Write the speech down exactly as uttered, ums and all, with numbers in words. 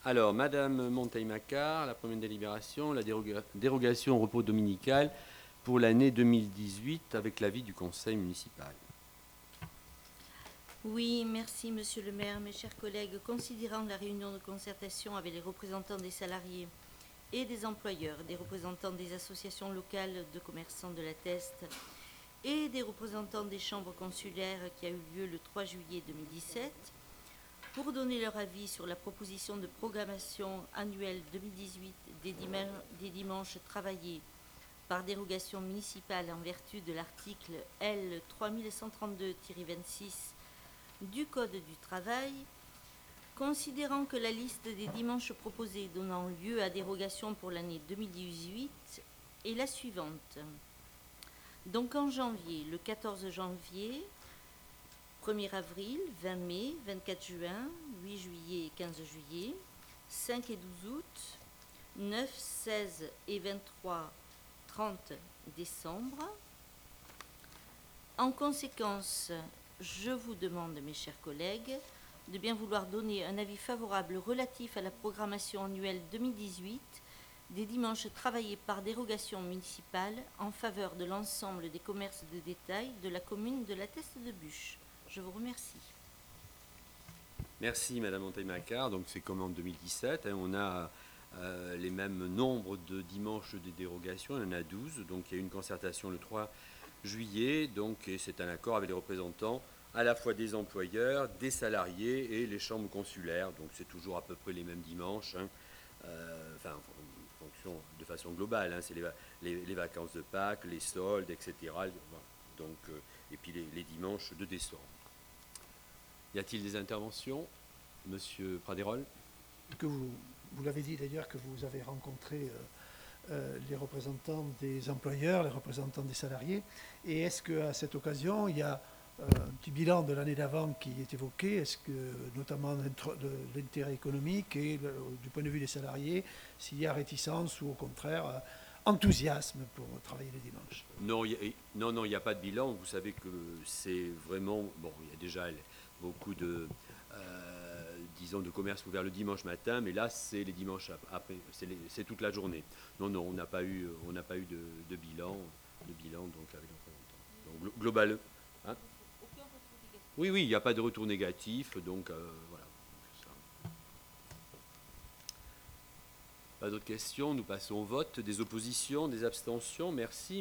Alors, Madame Monteil-Macquart, la première délibération, la déroga- dérogation au repos dominical pour l'année deux mille dix-huit avec l'avis du conseil municipal. Oui, merci Monsieur le maire. Mes chers collègues, considérant la réunion de concertation avec les représentants des salariés et des employeurs, des représentants des associations locales de commerçants de la Teste et des représentants des chambres consulaires qui a eu lieu le trois juillet deux mille dix-sept, pour donner leur avis sur la proposition de programmation annuelle deux mille dix-huit des, dim- des dimanches travaillés par dérogation municipale en vertu de l'article L trois cent trente-deux tiret vingt-six du Code du travail, considérant que la liste des dimanches proposés donnant lieu à dérogation pour l'année deux mille dix-huit est la suivante. Donc en janvier, le quatorze janvier, premier avril, vingt mai, vingt-quatre juin, huit juillet et quinze juillet, cinq et douze août, neuf, seize et vingt-trois, trente décembre. En conséquence, je vous demande, mes chers collègues, de bien vouloir donner un avis favorable relatif à la programmation annuelle deux mille dix-huit des dimanches travaillés par dérogation municipale en faveur de l'ensemble des commerces de détail de la commune de la Teste-de-Buch. Je vous remercie. Merci Madame Monteil-Macquart. Donc c'est comme en deux mille dix-sept, hein, on a euh, les mêmes nombres de dimanches de dérogation, il y en a douze. Donc il y a eu une concertation le trois juillet, donc c'est un accord avec les représentants à la fois des employeurs, des salariés et les chambres consulaires. Donc c'est toujours à peu près les mêmes dimanches, hein, euh, enfin en fonction de façon globale, hein, c'est les, les, les vacances de Pâques, les soldes, et cetera. Donc, euh, et puis les, les dimanches de décembre. Y a-t-il des interventions? Monsieur Pradérol? Que vous, vous l'avez dit d'ailleurs que vous avez rencontré euh, euh, les représentants des employeurs, les représentants des salariés. Et est-ce qu'à cette occasion, il y a euh, un petit bilan de l'année d'avant qui est évoqué? Est-ce que, notamment de l'intérêt économique et le, du point de vue des salariés, s'il y a réticence ou au contraire euh, enthousiasme pour travailler les dimanches? Non, y a, non, non, il n'y a pas de bilan. Vous savez que c'est vraiment... Bon, il y a déjà beaucoup de... Euh, disons, de commerce ouvert le dimanche matin, mais là, c'est les dimanches après, c'est toute la journée. Non, non, on n'a pas eu, on n'a pas eu de, de bilan, de bilan donc avec l'employeur. Donc global, hein? Oui, oui, il n'y a pas de retour négatif, donc euh, voilà. Pas d'autres questions, nous passons au vote. Des oppositions, des abstentions, merci.